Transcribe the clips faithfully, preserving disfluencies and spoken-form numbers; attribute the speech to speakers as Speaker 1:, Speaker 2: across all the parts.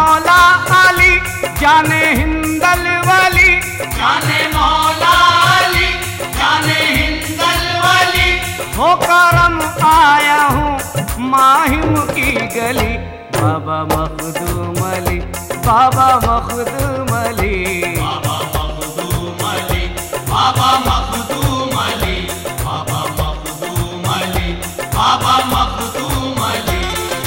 Speaker 1: मौला अली जाने हिंदल वली,
Speaker 2: जाने मौला अली जाने हिंदल वली।
Speaker 1: हो करम आया हूँ माहिम की गली, बाबा मखदूम अली, बाबा मखदूम अली,
Speaker 2: बाबा मखदूम अली, बाबा मखदूम अली, बाबा मखदूम अली, बाबा मखदूम अली।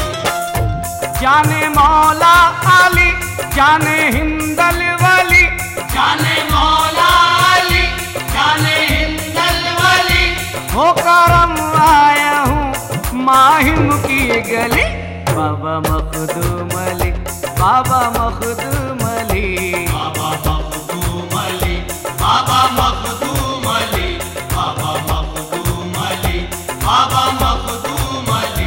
Speaker 1: जाने मौला अली जाने हिंदल वली,
Speaker 2: जाने मौला अली जाने हिंदल वली।
Speaker 1: हो करम आया हूँ माहिम की गली, बाबा मखदूम अली, बाबा मखदूम अली,
Speaker 2: बाबा मखदूम अली, बाबा मखदूम अली, बाबा मखदूम अली, बाबा मखदूम अली।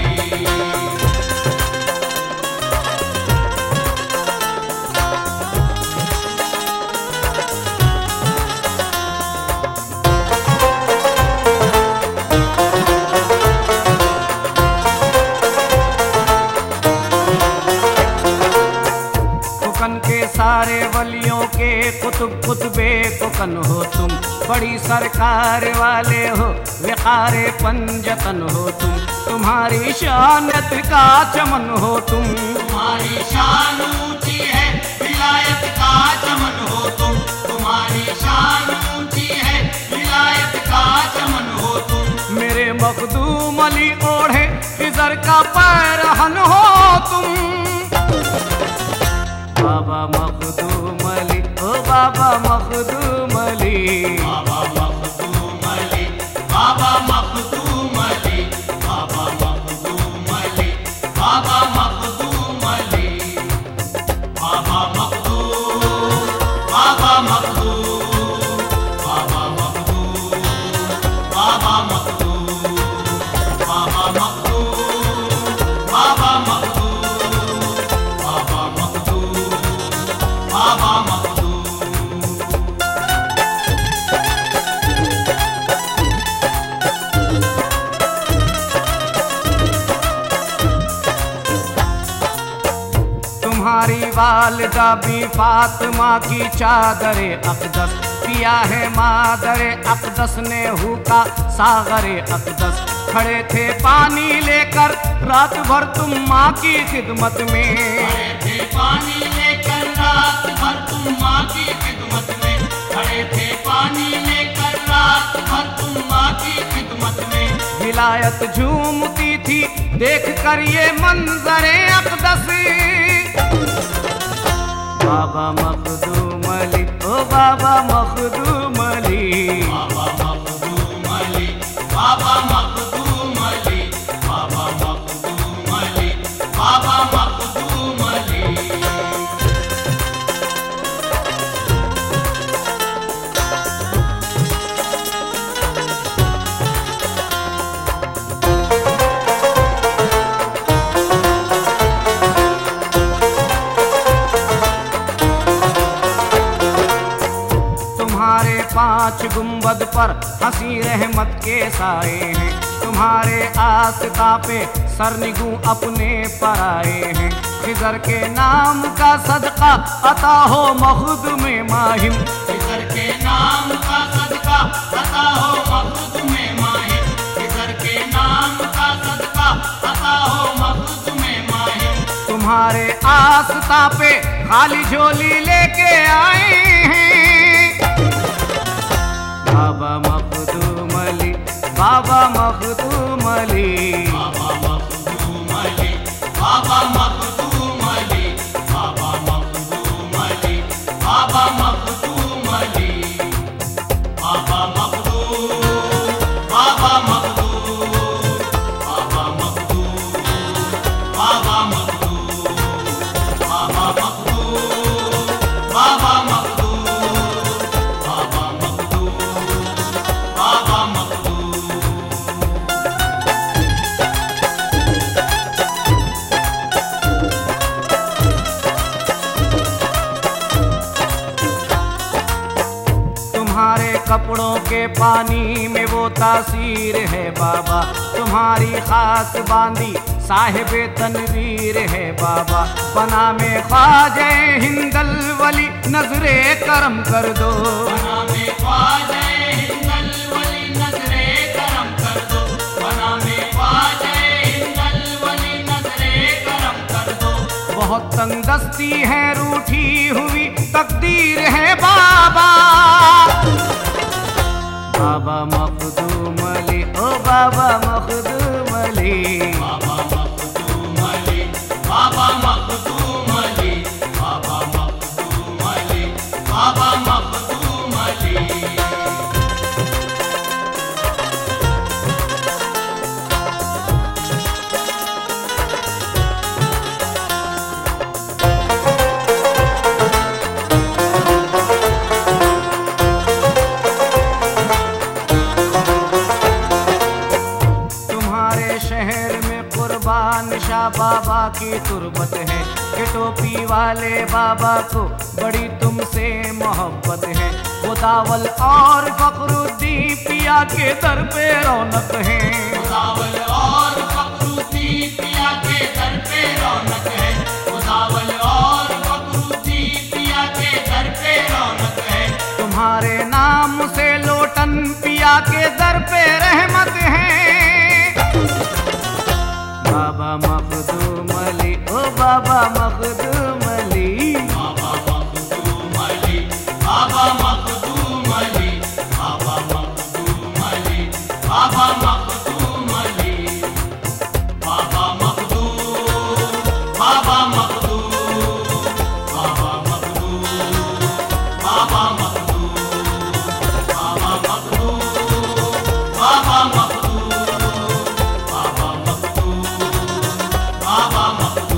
Speaker 1: कुकन के सारे वलियों के कुतुब कुतबे कुकन हो तुम, बड़ी सरकार वाले हो विकारे पंजतन हो तुम, तुम्हारी शानत का चमन हो तुम,
Speaker 2: तुम्हारी शान ऊंची है विलायत का चमन हो तुम, तुम्हारी शान ऊंची है विलायत का चमन हो तुम।
Speaker 1: मेरे मखदूम अली ओढ़े खिजर का पैरहन हो तुम, बाबा मखदूम अली, ओ बाबा मखदूम अली,
Speaker 2: बाबा मखदूम अली, बाबा मखदूम अली, बाबा मखदूम अली, बाबा मखदूम अली। बाबा मखदूम, बाबा मखदूम, बाबा मखदूम, बाबा मखदूम, बाबा मखदूम, बाबा मखदूम, बाबा मखदूम, बाबा मखदूम।
Speaker 1: तुम्हारी वालिदा भी फातिमा की चादरे अक़दस, पिया है मादरे अक़दस ने हुका सागरे अक़दस, खड़े थे पानी लेकर रात भर तुम माँ की खिदमत में,
Speaker 2: खड़े थे पानी लेकर रात भर तुम माँ की खिदमत में, खड़े थे पानी लेकर रात भर तुम माँ की खिदमत में।
Speaker 1: विलायत झूमती थी देख कर ये मंजरे अक़दस, बाबा मखदूम अली, ओ बाबा मखदूम अली,
Speaker 2: बाबा मखदूम अली, बाबा मखदूम अली, बाबा मखदूम अली, बाबा मखदूम अली।
Speaker 1: तुम्हारे पांच गुंबद पर हंसी रहमत के साए हैं, तुम्हारे आस्था पे सरनिगू अपने पर आए हैं, खिजर के नाम का सदका अता हो मखदूम माहिम,
Speaker 2: खिजर के नाम का सदका अता हो मखदूम माहिम, खिजर के नाम का सदका अता हो मखदूम माहिम।
Speaker 1: तुम्हारे आस्था पे खाली झोली लेके आए हैं, बाबा मखदूम अली, बाबा मखदूम अली,
Speaker 2: बाबा मखदूम अली, बाबा मखदूम अली, बाबा मखदूम अली, बाबा मखदूम अली। बाबा मखदूम, बाबा मखदूम, बाबा मखदूम, बाबा मखदूम, बाबा मखदूम, बाबा मखदूम, बाबा मखदूम, बाबा मखदूम।
Speaker 1: तुम्हारे कपड़ों के पानी में वो तासीर है बाबा, तुम्हारी खास बांदी साहिबे तनवीर है बाबा, बना में ख्वाजे हिंदल वली, नजरे करम कर दो।
Speaker 2: बना में ख्वाजे हिंदल वली, नजरे करम कर दो। बना में ख्वाजे हिंदल वली, नजरे करम कर दो।
Speaker 1: बहुत तंगदस्ती है रूठी हुई तकदीर है बाबा, बाबा मखदूम अली, ओ बाबा मखदूम अली।
Speaker 2: बाबा मखदूम अली, बाबा मखदूम अली, बाबा मखदूम अली, बाबा मखदूम अली।
Speaker 1: शाह बाबा की तुरबत है कि टोपी वाले बाबा को बड़ी तुमसे मोहब्बत है। मुदावल और फखरुद्दीन पिया के दर पे रौनक है।
Speaker 2: मुदावल और फखरुद्दीन पिया के दर पे रौनक है। मुदावल और फखरुद्दीन पिया के दर पे रौनक है।
Speaker 1: तुम्हारे नाम से लोटन पिया के दर पे रहमत है। बाबा मखदूम अली, ओ बाबा मखदूम अली।
Speaker 2: बाबा मखदूम अली, बाबा मखदूम अली, बाबा मखदूम अली, बाबा मखदूम अली। बाबा मखदूम, बाबा मखदूम, बाबा मखदूम, बाबा मखदूम, बाबा मखदूम, बाबा मखदूम, बाबा मखदूम, बाबा मखदूम।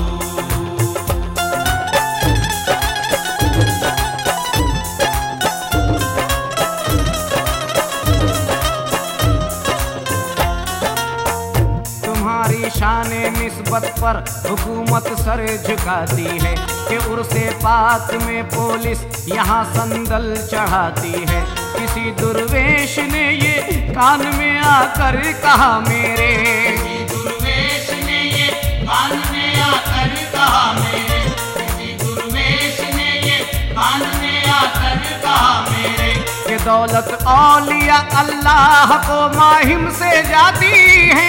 Speaker 1: तुम्हारी शाने निस्बत पर हुकूमत सर झुकाती है कि उर्से पाक में पुलिस यहाँ संदल चढ़ाती है। किसी दुर्वेश ने ये कान में आकर कहा मेरे,
Speaker 2: किसी दुर्वेश ने ये कान में आकर कहा मेरे, किसी दुर्वेश ने ये कान में आकर कहा मेरे।
Speaker 1: कि दौलत औलिया अल्लाह को माहिम से जाती है।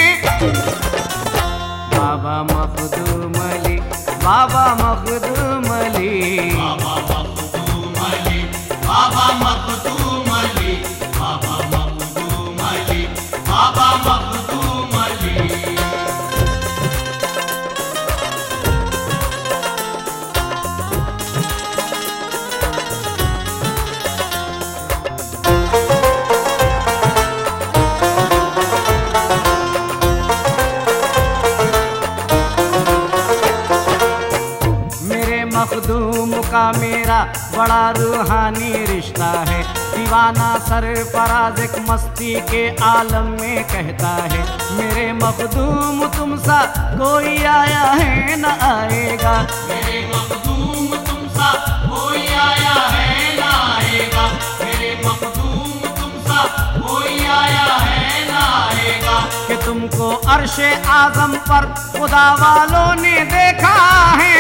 Speaker 1: बाबा मखदूम अली, बाबा मखदूम अली।
Speaker 2: बाबा मखदूम अली, बाबा मखदूम अली, बाबा मखदूम अली, बाबा मखदूम अली।
Speaker 1: मखदूम का मेरा बड़ा रूहानी रिश्ता है। दीवाना सरफराज एक मस्ती के आलम में कहता है, मेरे मखदूम तुम सा कोई आया है न आएगा।
Speaker 2: मेरे मखदूम तुम सा कोई आया है न आएगा। मेरे मखदूम तुम सा कोई आया है न आएगा।
Speaker 1: कि तुमको अर्शे आजम पर खुदा वालों ने देखा है।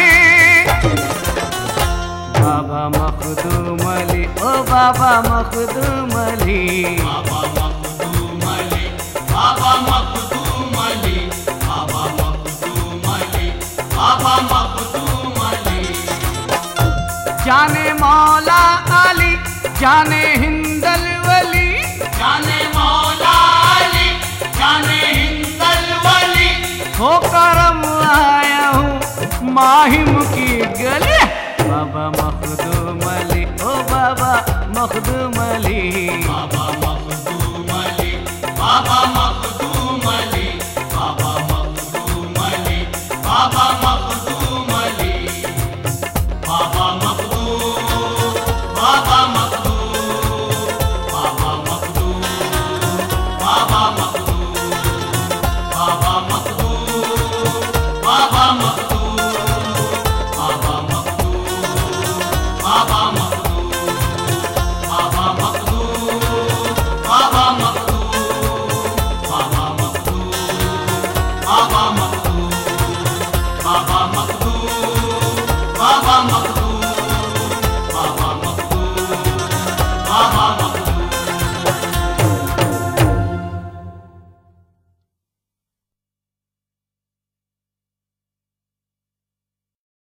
Speaker 1: बाबा मखदूम अली, ओ बाबा मखदूम अली।
Speaker 2: बाबा मखदूम अली, बाबा मखदूम अली, बाबा मखदूम अली, बाबा मखदूम अली।
Speaker 1: जाने मौला अली, जाने हिंदल वली,
Speaker 2: जाने मौला अली, जाने हिंदल वली।
Speaker 1: हो करम आया हूँ माहिम की गली।